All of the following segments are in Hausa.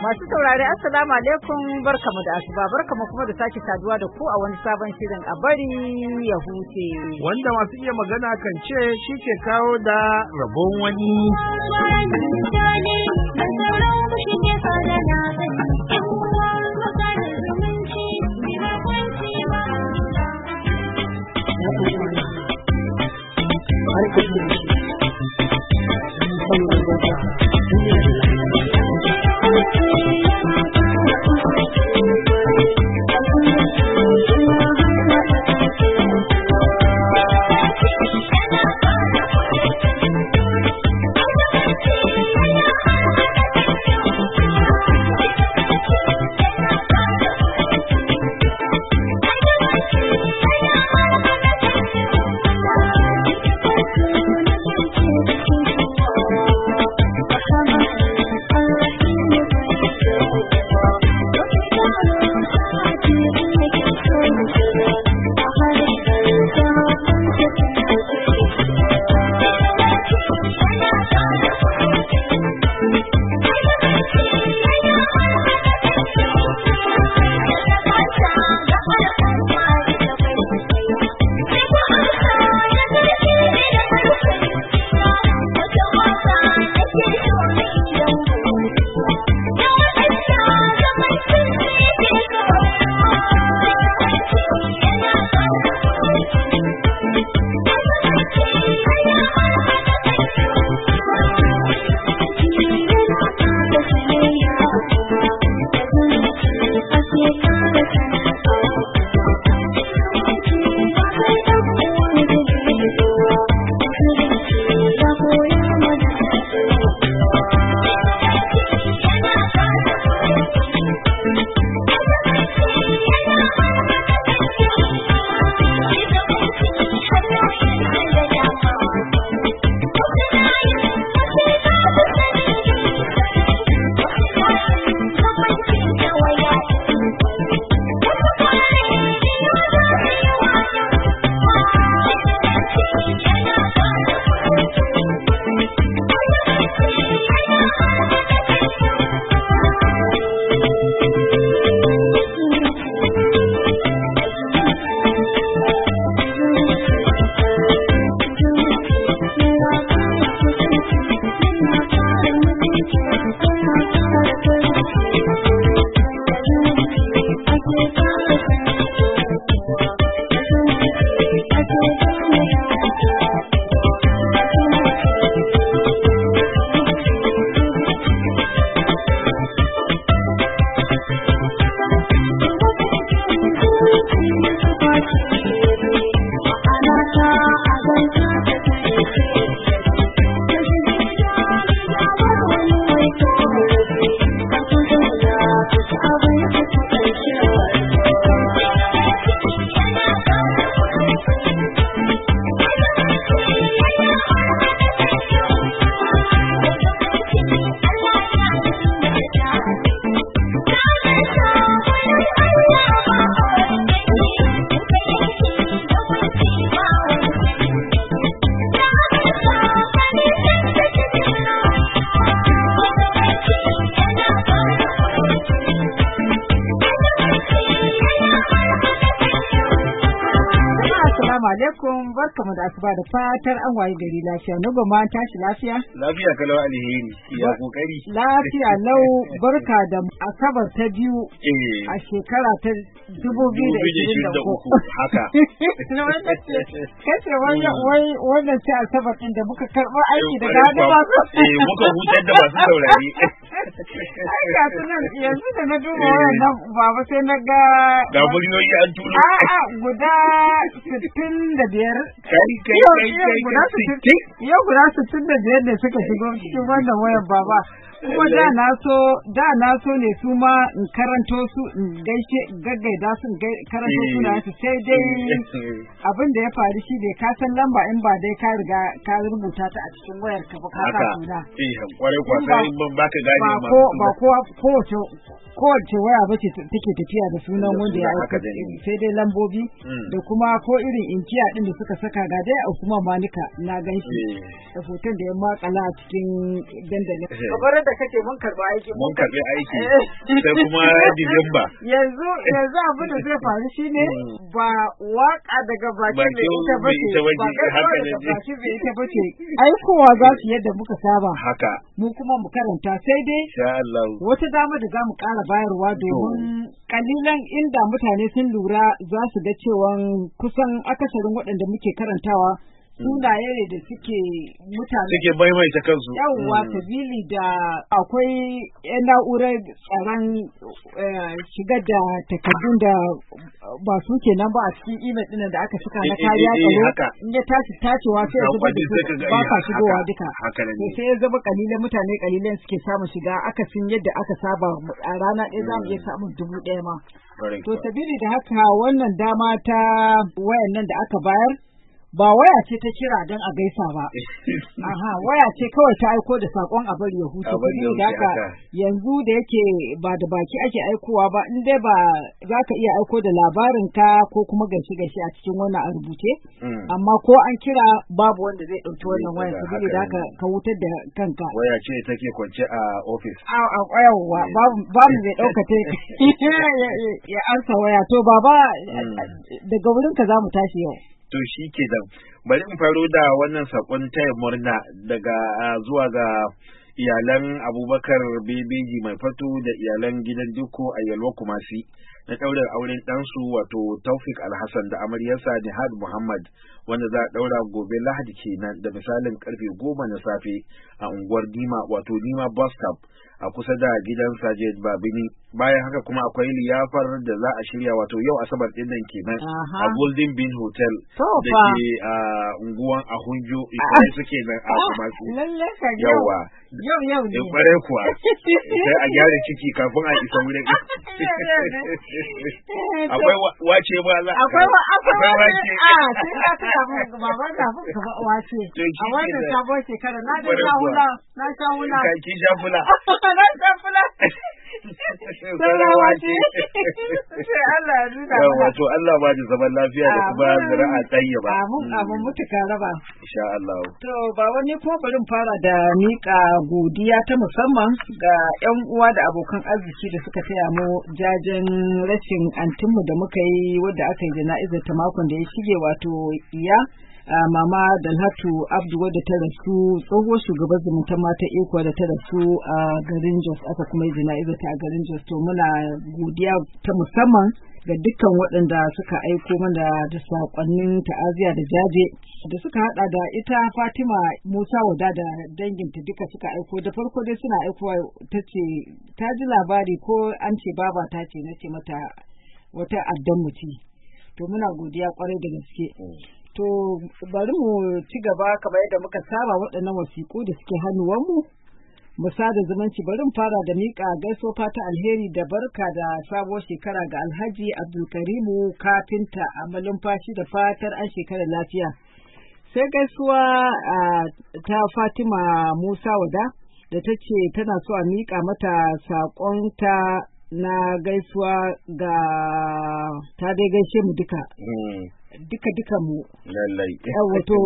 Masu saurare assalamu alaikum barkamu da asuba barkamu kuma da sake saduwa da ku a wani sabon shirin a bari ya huce. Wanda masu iya magana kan ce shi ke kawo da rabon wani. Alaikum barkamu da asuba da fatar an waye gari lafiya. Nuba ma tashi lafiya? Lafiya kalau alheri. Ya kokari. Lafiya lau barka da asabar ta biyu a shekara ta 2023 haka. Kace wannan ce asabar din da muka karɓo aiki daga hannun masu. Muka hutar da masu saurari. Ai ga sunan yanzu da na duba wannan baba sai na ga muryoyi an tulo. A'a guda 65 yau guda 65 ne suka shigo cikin wannan wayar baba. Kuma da na so ne su ma in karanto su in gaishe gaggaida su karanto su na su sai dai abin da ya faru shi bai ka san lamba in ba dai ka riga ka rubuta ta a cikin wayar ka ba ka sa suna. Kwarai kwa sai ban baka gane ma. Ba kowace waya ba ce take tafiya da sunan wanda ya aika sai dai lambobi da kuma ko irin inkiya din da suka saka ga dai Usman Manika na ganshi da hoton da ya makala a cikin dandalin kamar da kake mun karbi aiki sai kuma Disamba yanzu abu da zai faru shine ba waka daga baki da ita bace haka ne baki da ita bace aikowa za su yadda muka saba haka mu kuma mu karanta sai dai insha Allah wata dama da zamu ƙara bayarwa domin kalilan inda mutane sun lura za su ga cewa kusan akasarin waɗanda muke karantawa sunaye ne da suke mutane suke maimaita kansu yawwa sabili da akwai na'urar tsaron shigar da takardun da ba su kenan ba a cikin email ɗin da aka saka na kariya tsaro in ya tashi tacewa sai ya zuba da ba ka shigowa duka sai ya zama kalilan mutane kalilan suke samun shiga akasin yadda aka saba a rana ɗaya za mu iya samun 1,000 ma to sabili da haka wannan dama ta wayan nan da aka bayar ba waya ce ta kira don a gaisa ba. Aha, waya ce kawai ta aiko da sakon a bari ya huce. Da haka yanzu da yake ba da baki ake aikowa ba, in dai ba za ka iya aiko da labarin ka ko kuma gaishe a cikin wannan a rubuce. Amma ko an kira babu wanda zai ɗauki wannan waya saboda da haka ka wutar da kanka. Waya ce take kwance a ofis. A yawa babu zai ɗauka ta ya ansa waya to baba daga wurin ka za mu tashi yau. To shi ke da bari in faro da wannan sakon taya murna daga zuwa ga iyalan Abubakar Bebeji mai fato da iyalan gidan Dukko a Yalwa Kumasi na ɗaurin auren ɗansu wato Taufik Alhassan da amaryarsa Nihad Muhammad wanda za a ɗaura gobe Lahadi kenan da misalin karfe 10 na safe a unguwar Dima wato Dima bus stop a kusa da gidan Sajid Babini. Bayan haka kuma akwai liyafar da za a shirya wato yau Asabar din nan kenan a Golden Bean Hotel da ke a unguwan Ahunjo ita suke nan a Kumasi. Yawa. Yau ne. Kware kuwa. Sai a gyara ciki kafin a isa wurin. Akwai wace ba za. Akwai wace. Sai ka tuna mun baban kafin ka wace. A wannan sabon shekara na sha hula. Ka ki sha fula. Na sha fula. Wace. Sai Allah ya nuna mana. Wato Allah ba da zaman lafiya da kuma zira'a tayyiba. Amin mutuka raba. Insha Allah. To ba wani ko barin fara da mika godiya ta musamman ga 'yan uwa da abokan arziki da suka taya mu jajen rashin antinmu da muka yi wadda aka yi jana'izar ta makon da ya shige wato iya mama Dalhatu Abdu wadda ta rasu tsohuwar shugaban zumunta mata iko da ta rasu a garin Jos aka kuma yi jana'izar ta a garin Jos to muna godiya ta musamman ga dukkan waɗanda suka aiko mana da saƙonnin ta'aziya da jaje da suka hada da ita Fatima Musa Wada da danginta duka suka aiko da farko dai suna aikowa ta ce ta ji labari ko an ce baba ta ce na ce mata wata addan muci to muna godiya kwarai da gaske to bari mu ci gaba kamar yadda muka saba waɗannan wasiƙu da suke hannuwanmu mu sada zumunci bari mu fara da miƙa gaisuwa fata alheri da barka da sabuwar shekara ga Alhaji Abdulkarimu kafinta a malumfashi da fatar an shekara lafiya sai gaisuwa ta Fatima Musa Wada da ta ce tana so a miƙa mata saƙonta na gaisuwa ga ta dai gaishe mu duka duka mu lallai wato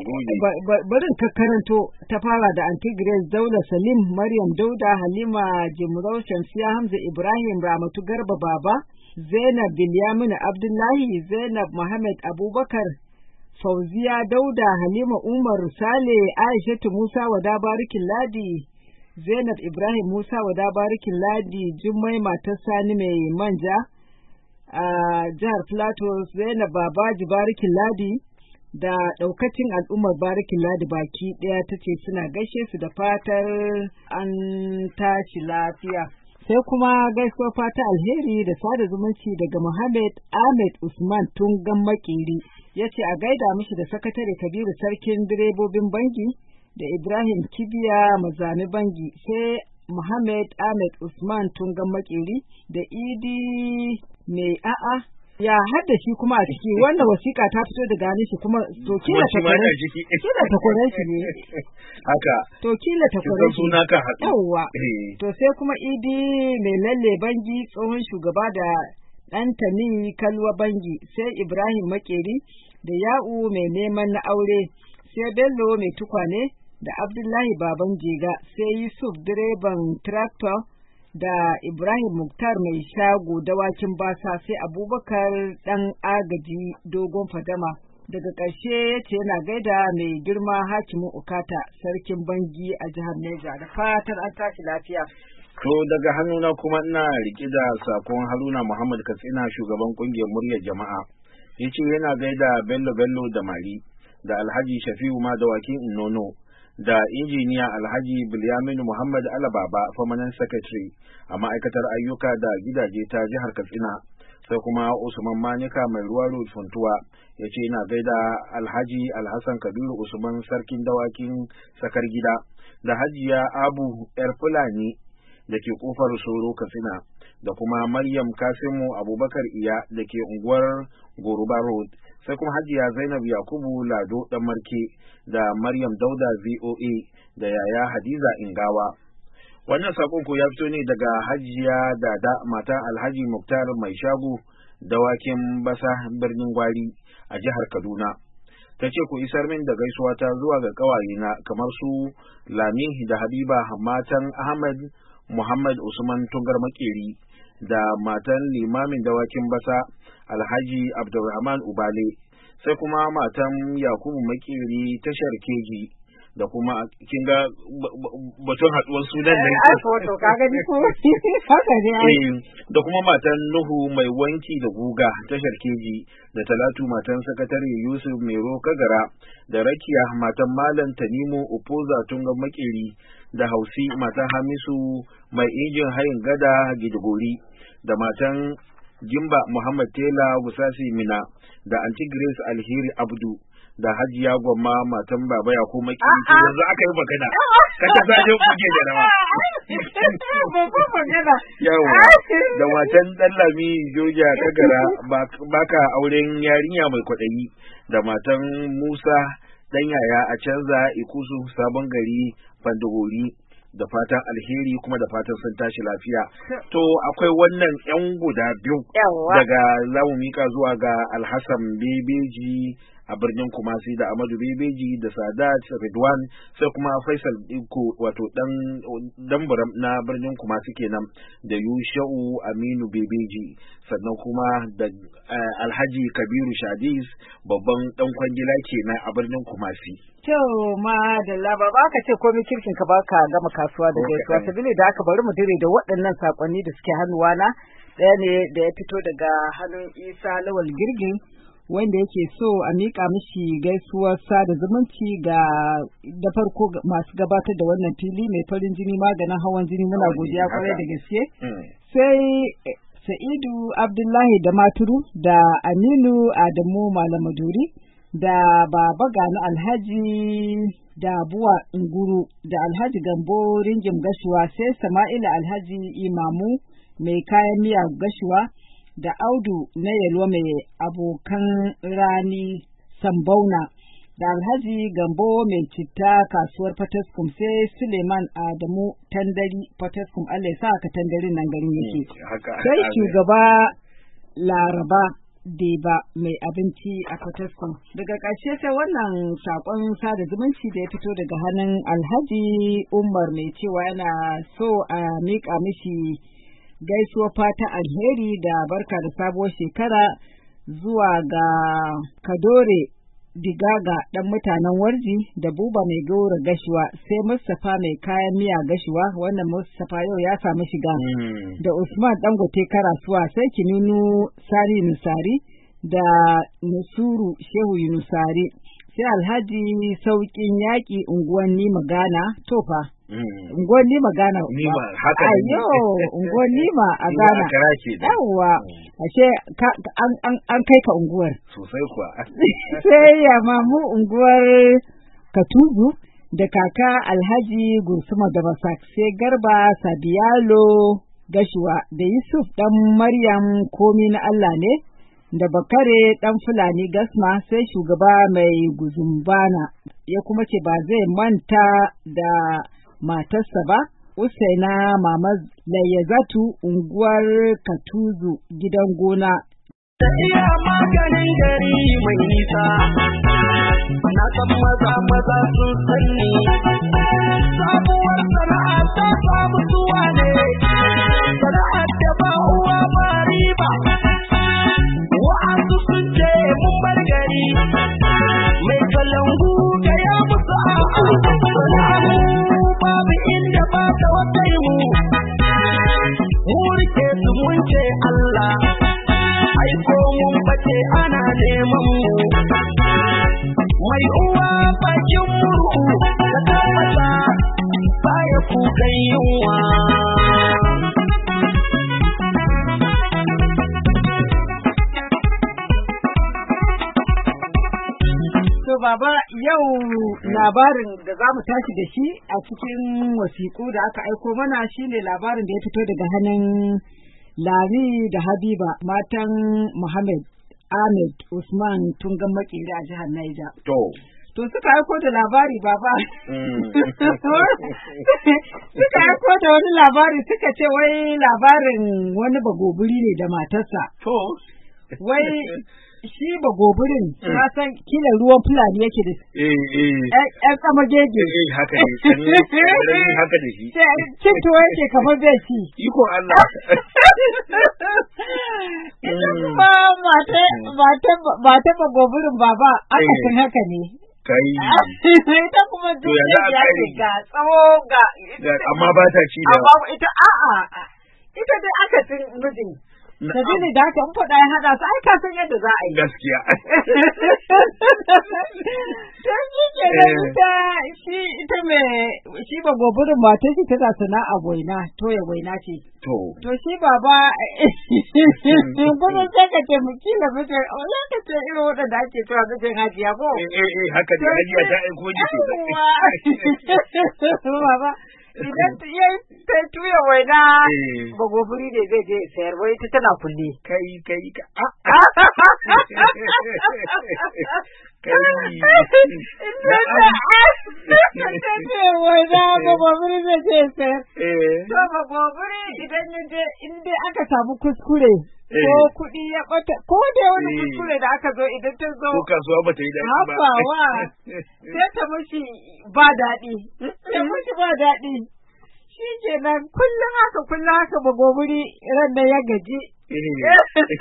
barin ka karanto ta fara da Aunty Grace Daula Salim Maryam Dauda Halima Jimrau Shamsiya Hamza Ibrahim Ramatu Garba Baba Zainab Bilyamin Abdullahi Zainab Muhammad Abubakar Fauziya Dauda Halima Umar Sale Aishatu Musa Wada Barikin Ladi Zainab Ibrahim Musa Wada Barikin Ladi Jummai matar Sani mai manja a jihar Plateau Zainab Babaji Barikin Ladi da daukacin al'ummar Barikin Ladi baki daya tace suna gaishe su da fatar an tashi lafiya. Sai kuma gaisuwar fata alheri da sada zumunci daga Muhammad Ahmed Usman Tungan Makeri yace a gaida mishi da sakatare Kabiru sarkin direbobin bangi da Ibrahim Kibiya Mazami bangi sai Muhammad Ahmed Usman Tungan Makeri da Idi mai a'a ya hada shi kuma a ciki wannan wasiƙa ta fito daga hannun shi kuma to kila ta kwarai shi ne haka to kila ta kwarai shi suna ka haɗu yawa to sai kuma Idi mai lalle bangi tsohon shugaba da ɗan Tani Kalwa Bangi, sai Ibrahim Makeri da Ya'u mai neman na aure, sai Bello mai tukwane da Abdullahi Baban Jega, sai Yusuf direban tractor da Ibrahim Muktar mai shago dawakin basa, sai Abubakar ɗan agaji dogon fadama. Daga ƙarshe ya ce yana gaida mai girma hakimin Okata sarkin Bangi a jihar Neja, da fatan an tashi lafiya. To daga hannuna kuma ina rike da sakon Haruna Muhammad Katsina shugaban kungiyar muryar jama'a. Yace yana gaida Bello da Mari da Alhaji Shafi'u Madawakin Innono da injiniya Alhaji Bilyamin Muhammad Alababa permanent secretary a ma'aikatar ayyuka da gidaje ta jihar Katsina. Sai kuma Usman Manika mai ruwa road Funtuwa yace yana gaida Alhaji Alhassan Kabiru Usman sarkin dawakin sakar gida da Hajiya Abu Yar Fulani da ke kofar Soro Katsina da kuma Maryam Kasimu Abubakar Iya da ke unguwar Goruba Road, sai kuma Hajiya Zainab Yakubu Lado dan Marke da Maryam Dauda VOA da Yaya Hadiza Ingawa. Wannan sakon ko ya fito ne daga Hajiya Dada mata Alhaji Muktar mai shago dawakin basa birnin Gwari a jihar Kaduna. Ta ce ku isar min da gaisuwa ta zuwa ga kawayena kamar su Lami da Habiba matan Ahmad Muhammad Usman Tungar Makeri da matan limamin dawakin basa Alhaji Abdulrahman Ubale, sai kuma matan Yakubu Makeri tashar Keji da kuma kinga batun haduwar sunan nan to kaga ni ko haka ne da kuma matan Nuhu mai wanki da guga tashar Keji da Talatu matan sakatare Yusuf Mero Kagara da Rakiya matan Malam Tanimu Upoza Tungar Makeri da Hausi matan Hamisu mai injin hayin gada Gidigori da matan Gimba Muhammad Tela Gusasi Mina da Aunty Grace Alheri Abdu da Hajiya Gwamma matan Baba Yakubu Makeri. Yanzu aka yi magana kaka zaje kuke da rawa yawa da matan Dallami Joja Kagara baka auren yarinya mai kwaɗayi da matan Musa dan yaya a canza Ikusu Sabon Gari Bandagori da fatan alheri kuma da fatan sun tashi lafiya. To akwai wannan yan guda biyu daga zamu mika zuwa ga Alhassan Bebeji a birnin Kumasi da Amadu Bebeji da Sadat Ridwan, sai kuma Faisal Diko wato dan Buram na birnin Kumasi kenan da Yusha'u Aminu Bebeji, sannan kuma da Alhaji Kabiru Shadis babban dan kwangila kenan a birnin Kumasi. To ma da laba ba ka ce komai kirkin ka baka gama kasuwa da gaisuwa, sabili da aka bari mu dire da waɗannan sakonni da suke hannuwana. Ɗaya ne da ya fito daga hannun Isa Lawal Girgin wanda yake so a miƙa mishi gaisuwar sada zumunci ga da farko masu gabatar da wannan fili mai farin jini maganin hawan jini, muna godiya kwarai da gaske. Sai Sa'idu Abdullahi da Maturu da Aminu Adamu Malamaduri da Baba Gani Alhaji da Buwa Nguru da Alhaji Gambo Ringim Gashuwa, sai Sama'ila Alhaji Imamu mai kayan miya Gashuwa da Audu na Yalwa mai abokan rani Sambauna da Alhaji Gambo mai citta kasuwar Fataskum, sai Suleiman Adamu Tandari Fataskum, Allah ya sa ka tandarin nan garin yake. Sai shugaba Laraba Deba mai abinci a Fataskum. Daga ƙarshe sai wannan saƙon sada zumunci da ya fito daga hannun Alhaji Umar mai cewa yana so a miƙa mishi gaisuwa fata alheri da barka da sabuwar shekara zuwa ga Kadore Digaga ɗan mutanen Warji da Buba mai gora Gashuwa, sai Mustapha mai kayan miya Gashuwa, wannan Mustapha yau ya samu shiga, da Usman Dangote Karasuwa, sai Kinunu Sani Nusari da Nusuru Shehu Yunusari, sai Alhaji Sauƙin Yaƙi unguwan Nima Gana tofa. Unguwar Nima Gana. Ayo, unguwar Nima a Gana. Yawwa, ashe an kai ka unguwar. Sosai kuwa. Sai ya mamu unguwar Katubu da kaka Alhaji Gursuma da Basak, sai Garba Sabiyalo Gashuwa da Yusuf dan Maryam komi na Allah ne, da Bakare dan Fulani Gasma, sai shugaba mai Guzumbana ya kuma ce ba zai manta da matarsa ba Usaina Mama Layyazatu unguwar Katuzu gidan gona. Iya maganin gari mai nisa, na san maza sun sanni, sabuwar sana'a ta samu zuwa ne, sana'ar da ba uwa ba riba, wa'azu sun ce mun bar gari, mai kalangu ga ya musu a'a, sana'ar babu inda ba ta wata mu, rike su mun ce Allah. Aiko mun bace ana neman mu mai uwa bakin murhu da tabbata baya kukan yunwa. To baba yau labarin da za mu tashi da shi a cikin wasiƙu da aka aiko mana shine labarin da ya fito daga hannun Lami da Habiba matan Muhammad Ahmed Usman Tungan Makeri a jihar Niger. To suka aiko da labari baba. Suka aiko da wani labari suka ce wai labarin wani bagobiri ne da matarsa. Wai shi bagobirin na san kila ruwan fulani yake da su. Ɗan sama gege. Haka ne. Haka da shi. Cin tuwo yake kamar zai ci. Iko Allah. Ita kuma mata bagobirin baba aka san haka ne. Kai. Ita kuma duk ya ce ga tsawo ga. Amma ba ta ci da. Amma ita a'a. Ita dai aka cin mijin. Sabili da haka in faɗa ya haɗa su ai ka san yadda za a yi. Gaskiya. Don shi ke da ita shi ba goburin matar shi tana sana'a waina toya waina ce. To shi baba gudun sai ka ce muki da mijin za ka ce irin waɗanda ake cewa mijin hajiya ko. Haka ne hajiya ta aiko ji ce. Baba. Idan ta tuya waina ba gobiri ne zai je sayar wai ita tana kulle. Kai. Waina ba gobiri zai je sayar. To ba gobiri idan ya je in dai aka samu kuskure. Ko kuɗi ya ɓata ko da wani kuskure da aka zo idan ta zo. Ko kasuwa ba ta yi daɗi ba. Hafawa sai ta mushi ba daɗi. Shi kenan kullum haka ba gobiri ran da ya gaji. Ya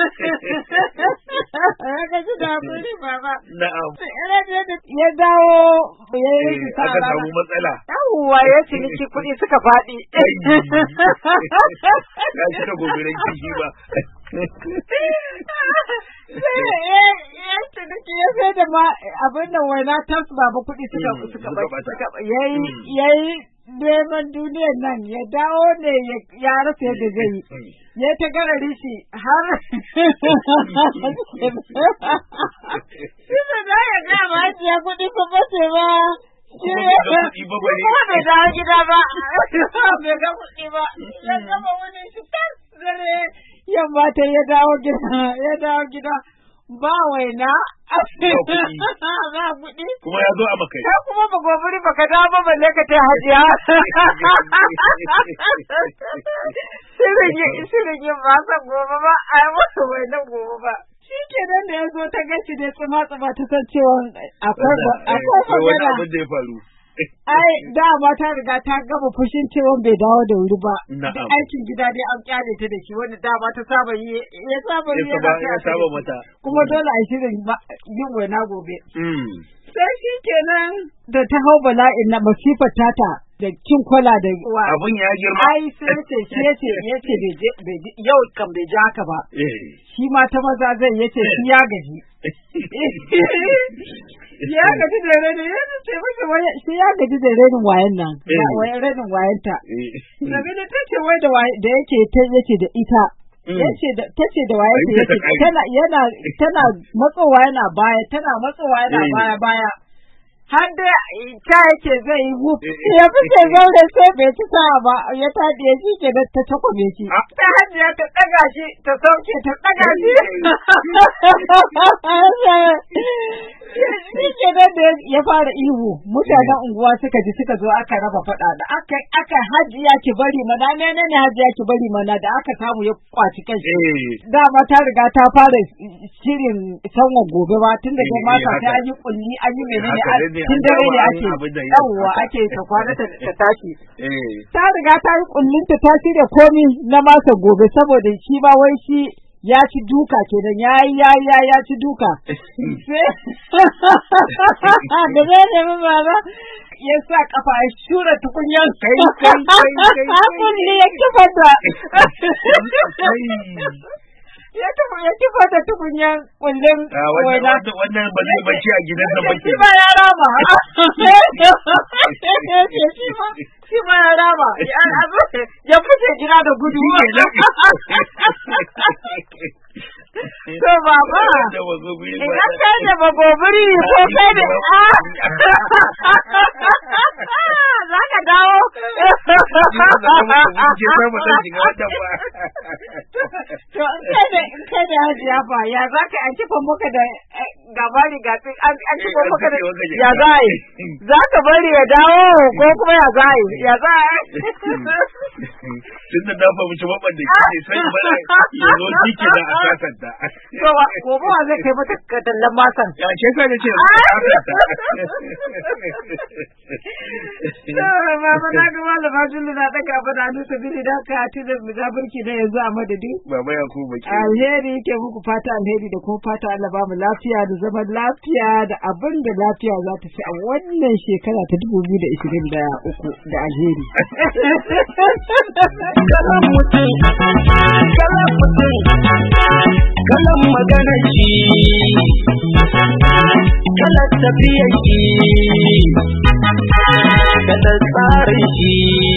gaji da hakuri baba. Na'am. Ya dawo ya yi aka samu matsala. Yawwa ya ciniki kuɗi suka faɗi. Ya ci da gobirin kishi ba. Ya ciniki ya sai da ma abin da waina tas baba kuɗi suka yayi neman duniyar nan ya dawo ne ya rasa yadda zai yi. Ya ta garari shi har Sisa da ya gama hajiya kuɗi ba bace ba. Kuma bai dawo gida ba. Bai ga kuɗi ba. Ya gama wani shi tas zare yamma ta ya dawo gida. Ba waina ba kuɗi kuma ya zo a makai ka kuma ba gobiri ba ka dawo ba balle ka ta hajiya shirin yin ba san gobe ba a yi masa wainan gobe ba shi ke nan da ya zo ta gaci da tsuma ta san cewa akwai wani abin da ya faru. Ai dama ta riga ta gama fushin cewa bai dawo da wuri ba. Da aikin gida dai an kyale ta da shi wanda dama ta saba yi ya saba mata. Kuma dole a shirin yin waina gobe. Sai shi kenan da ta hau bala'in na masifar tata da kin kwala da abun ya girma. Ai sai yace yau kan bai ji haka ba. Shi ma ta maza zai yace shi ya gaji. Ya gaji da rani ya ce mace wai shi ya gaji da rainin wayan nan. Wayan rainin wayanta. Nabi da tace wai da yake yace da ita. Tace da waye yake tana matsowa yana baya har da ta yake zai yi wuf ya fice zaure sai bai ci sa'a ba ya taɗi ya shi ke da ta takwame shi ta hajiya ta ɗaga shi ta sauke ta ɗaga shi shi ke da ya fara ihu mutanen unguwa suka ji suka zo aka raba faɗa da aka hajiya ki bari mana menene hajiya ki bari mana da aka samu ya kwaci kanshi dama ta riga ta fara shirin sanwa gobe ba tun da dai mata ta yi kulli an yi menene tun dare ne ake yawwa ake ta kwana ta tashi ta riga ta yi kullin ta shirya komi na masa gobe saboda shi ba wai shi ya ci duka kenan ya ci duka da zai nemi baba ya sa kafa ya shura tukunyan kulli ya kifa da ya kifa da tukunyan kullum waina wannan ba zai bace a gidan da bace shi ba ya rama shi ma ya rama ya fice gida da gudu to baba idan kai da bagobiri ko kai da za ka dawo to in kai da hajiya fa ya za ka an kifa maka da gabari ga an kifa maka da ya za yi za ka bari ya dawo ko kuma ya za yi ya za tun da na fahimci maɓar da ke sai bala ya zo shi ke da asasar da to gobe wa zai kai mata katallan masan ya ce sai da ce baba na ga malama Julu na daga ba da hannu sabili da ka ci da mizabirki na yanzu a madadi baba ya kuma ki alheri yake muku fata alheri da kuma fata Allah ba mu lafiya da zaman lafiya da abin da lafiya za ta ci a wannan shekara ta 2023 da alheri kalan mutum kalan magana shi kalan tafiya shi kalan tsarin shi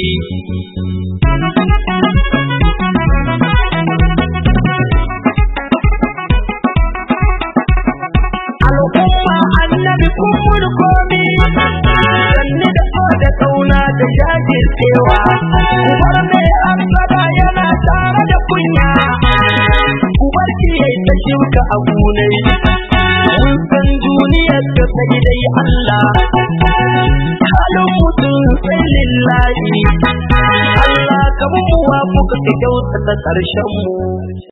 al'umma annabi kun komi sanni da kauna da jajircewa ubar mai arsaba yana tare da kunya ubar ki ta shuka a gunai mun san duniyar da sai dai Allah halin mutum sai lillahi Allah ka mu wa kuka kyauta ta karshen mu